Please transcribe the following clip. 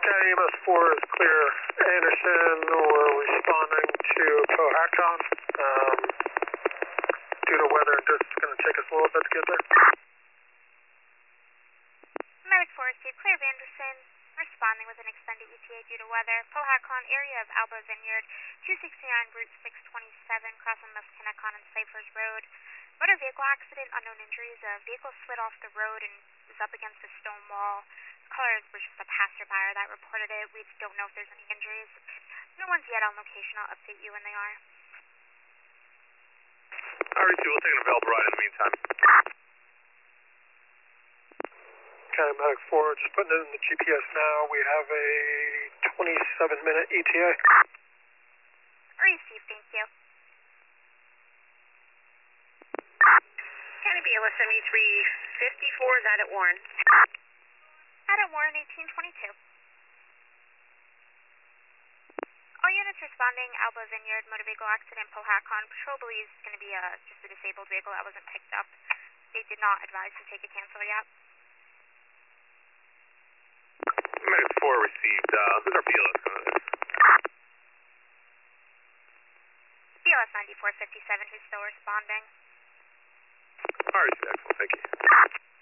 County EMS 4 is clear. Anderson, we're responding to Cohacton. Due to weather and distance, it's going to take us a little bit to get there. Medic 4 received clear of Anderson, responding with an extended ETA due to weather. Pohakon, area of Alba Vineyard, 269 Route 627, crossing Muskinecon and Cyphers Road. Motor vehicle accident, unknown injuries. A vehicle slid off the road and was up against a stone wall. The caller was just a passerby that reported it. We don't know if there's any injuries. No one's yet on location. I'll update you when they are. Alright, we'll take an available ride in the meantime. County Medic 4, just putting it in the GPS now. We have a 27-minute ETA. Received, thank you. County BLSME 354, is that at Warren? At Warren, 1822. All units responding, Alba Vineyard, motor vehicle accident, Pohakon. Patrol believes it's going to be just a disabled vehicle that wasn't picked up. They did not advise to take a cancel yet. Medic 4 received. Who's our BLS on this? BLS 9457, who's still responding. Alright, excellent, thank you.